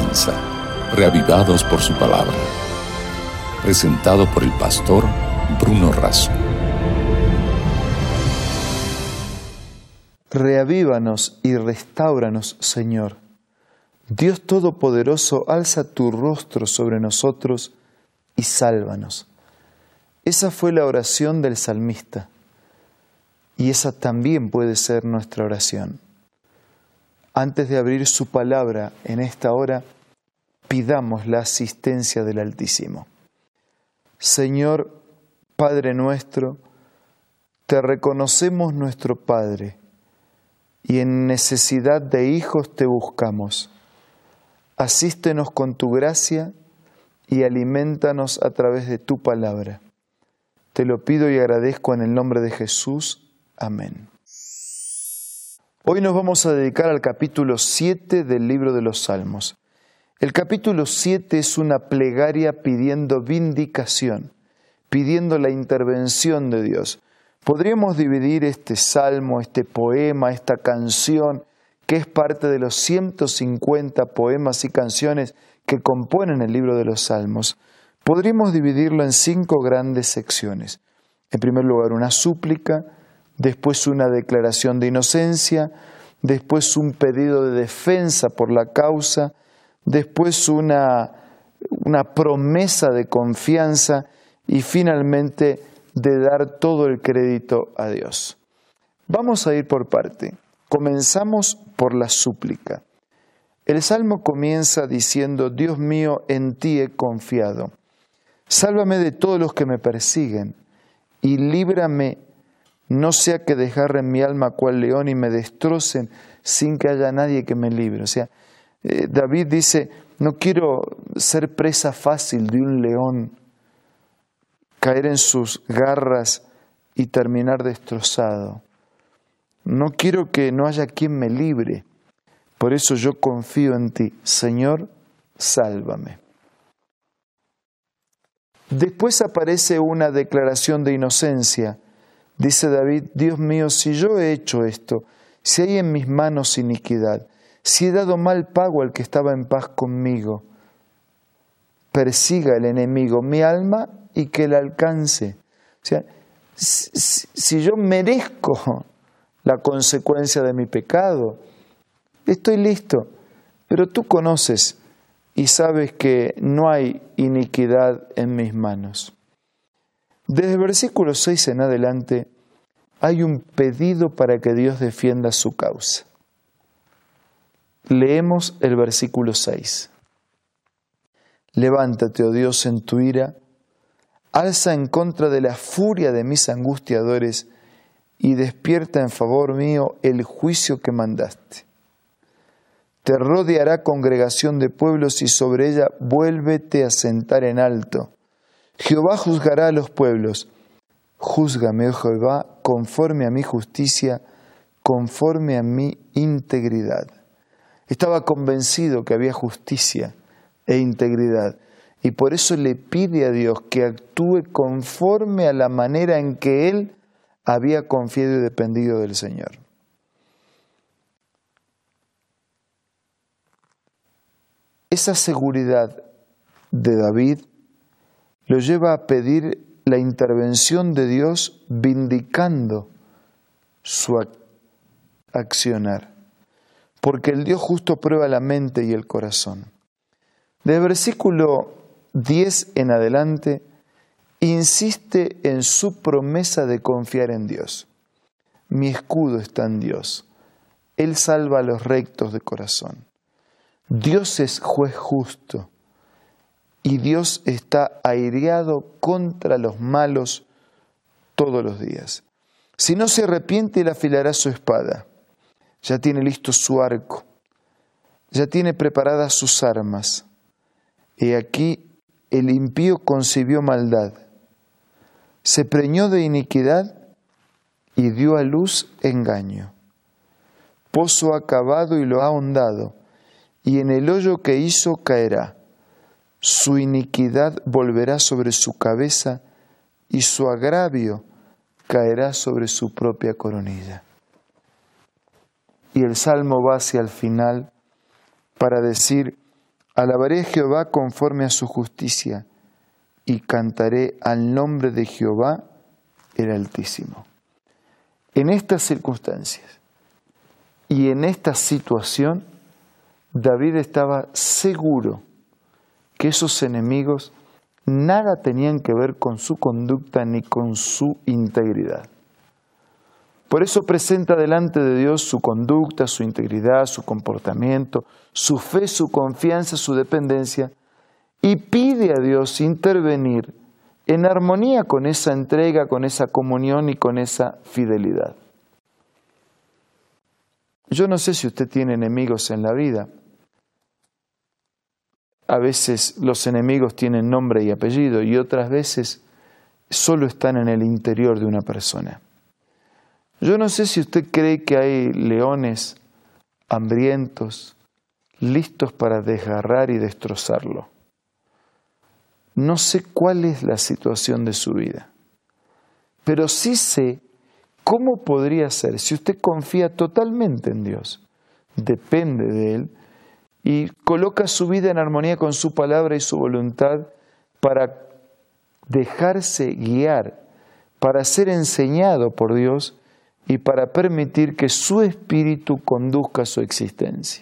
comienza, reavivados por su palabra. Presentado por el pastor Bruno Razo. Reavívanos y restáuranos, Señor. Dios Todopoderoso, alza tu rostro sobre nosotros y sálvanos. Esa fue la oración del salmista. Y esa también puede ser nuestra oración. Antes de abrir su palabra en esta hora, pidamos la asistencia del Altísimo. Señor, Padre nuestro, te reconocemos nuestro Padre, y en necesidad de hijos te buscamos. Asístenos con tu gracia y aliméntanos a través de tu palabra. Te lo pido y agradezco en el nombre de Jesús. Amén. Hoy nos vamos a dedicar al capítulo 7 del libro de los Salmos. El capítulo 7 es una plegaria pidiendo vindicación, pidiendo la intervención de Dios. Podríamos dividir este salmo, este poema, esta canción, que es parte de los 150 poemas y canciones que componen el libro de los Salmos. Podríamos dividirlo en 5 grandes secciones. En primer lugar, una súplica, después una declaración de inocencia, después un pedido de defensa por la causa, después una promesa de confianza y finalmente de dar todo el crédito a Dios. Vamos a ir por parte. Comenzamos por la súplica. El salmo comienza diciendo: Dios mío, en ti he confiado. Sálvame de todos los que me persiguen y líbrame, no sea que desgarren mi alma cual león y me destrocen sin que haya nadie que me libre. O sea, David dice: no quiero ser presa fácil de un león, caer en sus garras y terminar destrozado. No quiero que no haya quien me libre. Por eso yo confío en ti. Señor, sálvame. Después aparece una declaración de inocencia. Dice David: Dios mío, si yo he hecho esto, si hay en mis manos iniquidad, si he dado mal pago al que estaba en paz conmigo, persiga el enemigo mi alma y que la alcance. O sea, si yo merezco la consecuencia de mi pecado, estoy listo, pero tú conoces y sabes que no hay iniquidad en mis manos. Desde el versículo 6 en adelante hay un pedido para que Dios defienda su causa. Leemos el versículo 6. Levántate, oh Dios, en tu ira, alza en contra de la furia de mis angustiadores y despierta en favor mío el juicio que mandaste. Te rodeará congregación de pueblos y sobre ella vuélvete a sentar en alto. Jehová juzgará a los pueblos. Júzgame, oh Jehová, conforme a mi justicia, conforme a mi integridad. Estaba convencido que había justicia e integridad y por eso le pide a Dios que actúe conforme a la manera en que él había confiado y dependido del Señor. Esa seguridad de David lo lleva a pedir la intervención de Dios vindicando su accionar, porque el Dios justo prueba la mente y el corazón. Del versículo 10 en adelante, insiste en su promesa de confiar en Dios. Mi escudo está en Dios. Él salva a los rectos de corazón. Dios es juez justo y Dios está airado contra los malos todos los días. Si no se arrepiente, él afilará su espada. Ya tiene listo su arco. Ya tiene preparadas sus armas. He aquí, el impío concibió maldad. Se preñó de iniquidad y dio a luz engaño. Pozo ha cavado y lo ha ahondado, y en el hoyo que hizo caerá. Su iniquidad volverá sobre su cabeza, y su agravio caerá sobre su propia coronilla. Y el Salmo va hacia el final para decir: Alabaré a Jehová conforme a su justicia y cantaré al nombre de Jehová el Altísimo. En estas circunstancias y en esta situación, David estaba seguro que esos enemigos nada tenían que ver con su conducta ni con su integridad. Por eso presenta delante de Dios su conducta, su integridad, su comportamiento, su fe, su confianza, su dependencia, y pide a Dios intervenir en armonía con esa entrega, con esa comunión y con esa fidelidad. Yo no sé si usted tiene enemigos en la vida. A veces los enemigos tienen nombre y apellido y otras veces solo están en el interior de una persona. Yo no sé si usted cree que hay leones hambrientos, listos para desgarrar y destrozarlo. No sé cuál es la situación de su vida, pero sí sé cómo podría ser si usted confía totalmente en Dios, depende de Él y coloca su vida en armonía con su palabra y su voluntad para dejarse guiar, para ser enseñado por Dios y para permitir que su espíritu conduzca su existencia.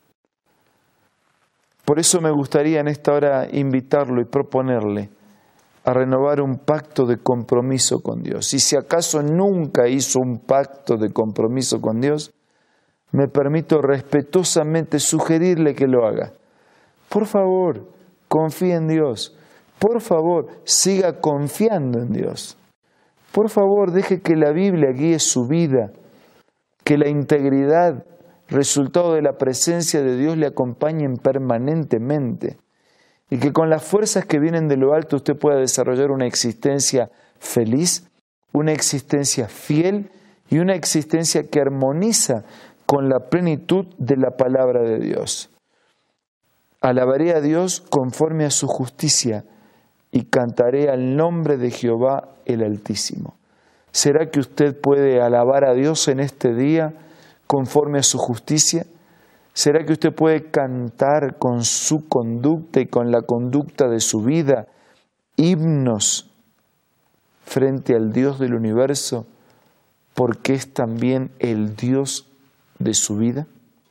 Por eso me gustaría en esta hora invitarlo y proponerle a renovar un pacto de compromiso con Dios. Y si acaso nunca hizo un pacto de compromiso con Dios, me permito respetuosamente sugerirle que lo haga. Por favor, confíe en Dios. Por favor, siga confiando en Dios. Por favor, deje que la Biblia guíe su vida, que la integridad, resultado de la presencia de Dios, le acompañen permanentemente y que con las fuerzas que vienen de lo alto usted pueda desarrollar una existencia feliz, una existencia fiel y una existencia que armoniza con la plenitud de la palabra de Dios. Alabaré a Dios conforme a su justicia y cantaré al nombre de Jehová el Altísimo. ¿Será que usted puede alabar a Dios en este día conforme a su justicia? ¿Será que usted puede cantar con su conducta y con la conducta de su vida himnos frente al Dios del universo porque es también el Dios de su vida?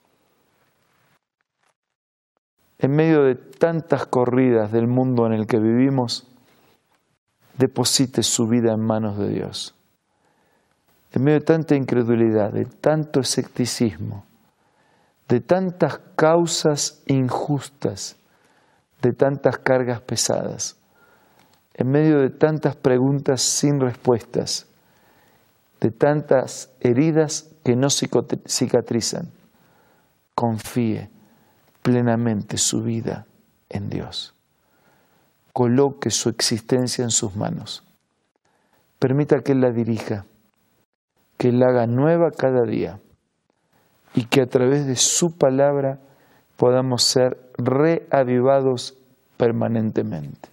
En medio de tantas corridas del mundo en el que vivimos, deposite su vida en manos de Dios. En medio de tanta incredulidad, de tanto escepticismo, de tantas causas injustas, de tantas cargas pesadas, en medio de tantas preguntas sin respuestas, de tantas heridas que no cicatrizan, confíe plenamente su vida en Dios. Coloque su existencia en sus manos. Permita que Él la dirija, que Él la haga nueva cada día y que a través de su palabra podamos ser reavivados permanentemente.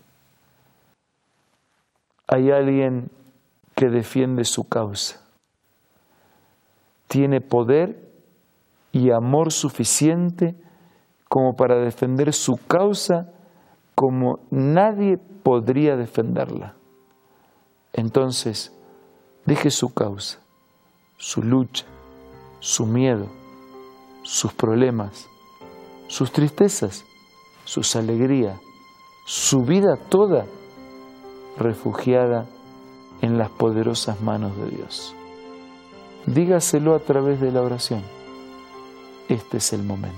Hay alguien que defiende su causa. Tiene poder y amor suficiente como para defender su causa como nadie podría defenderla. Entonces, deje su causa, su lucha, su miedo, sus problemas, sus tristezas, sus alegrías, su vida toda refugiada en las poderosas manos de Dios. Dígaselo a través de la oración. Este es el momento.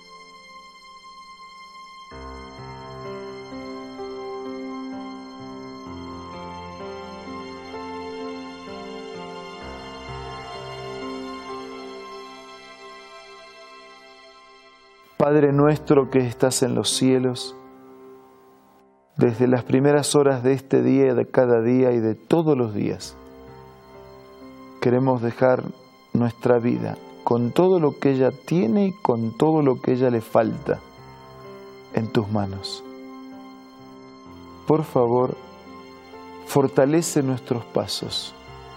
Padre nuestro que estás en los cielos, desde las primeras horas de este día, de cada día y de todos los días, queremos dejar nuestra vida con todo lo que ella tiene y con todo lo que ella le falta en tus manos. Por favor, fortalece nuestros pasos.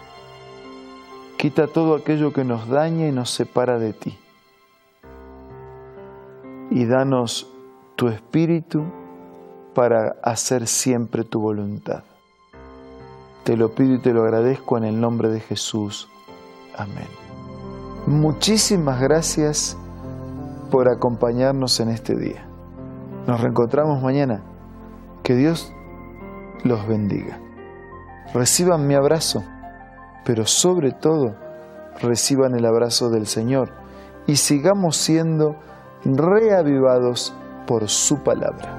Quita todo aquello que nos daña y nos separa de ti. Y danos tu espíritu para hacer siempre tu voluntad. Te lo pido y te lo agradezco en el nombre de Jesús. Amén. Muchísimas gracias por acompañarnos en este día. Nos reencontramos mañana. Que Dios los bendiga. Reciban mi abrazo, pero sobre todo reciban el abrazo del Señor y sigamos siendo reavivados por su palabra.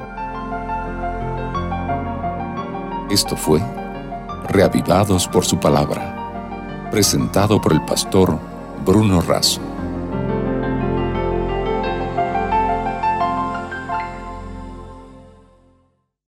Esto fue Reavivados por su palabra, presentado por el pastor Bruno Razo.